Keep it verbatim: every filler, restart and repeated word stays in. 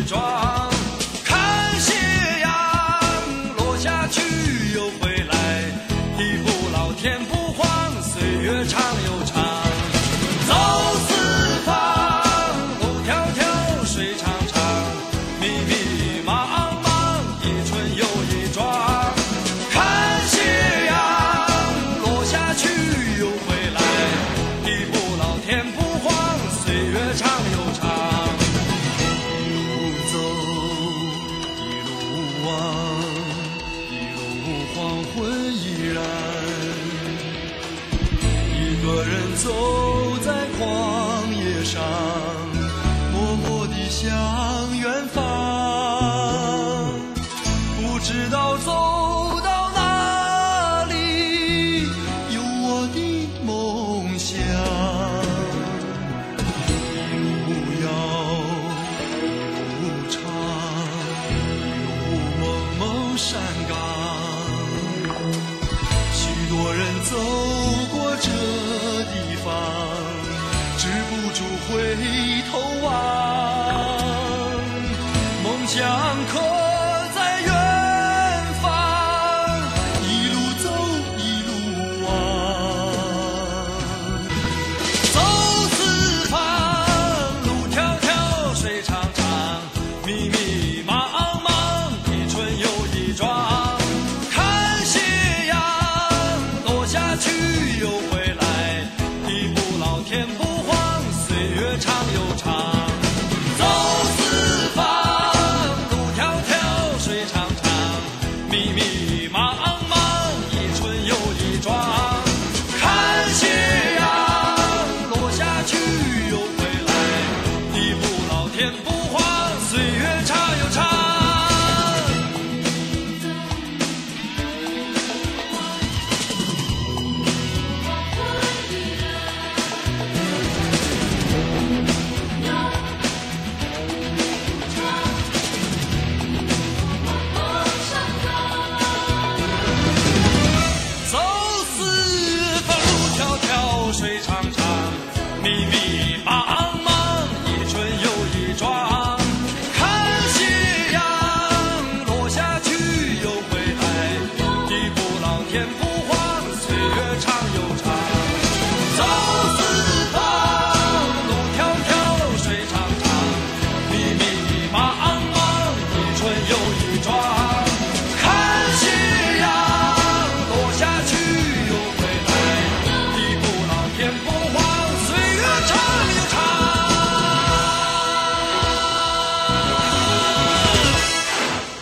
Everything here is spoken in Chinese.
一桩。看斜阳落下去又回来，地不老天不荒，岁月长又长。走四方，路迢迢，水长长，密密茫茫，一春又一桩。看斜阳落下去又回来，地不老天不荒，岁月长又长。一路走，一路望，一路黄昏依然。一个人走在旷野上，默默地向远方，不知道走到哪里，有我的梦想。一路遥，一路长，一路蒙蒙山岗。许多人走过这地方，止不住回头望。梦想刻在远方，一路走一路望。走四方，路迢迢，水长长，密密茫茫，一春又一桩。看斜阳落下去又回来，地不老天不荒，岁月长又长。走四方，路迢迢，水长长，密密茫茫，一春又一桩。看斜阳落下去又回来，地不老天不荒，岁月长又长。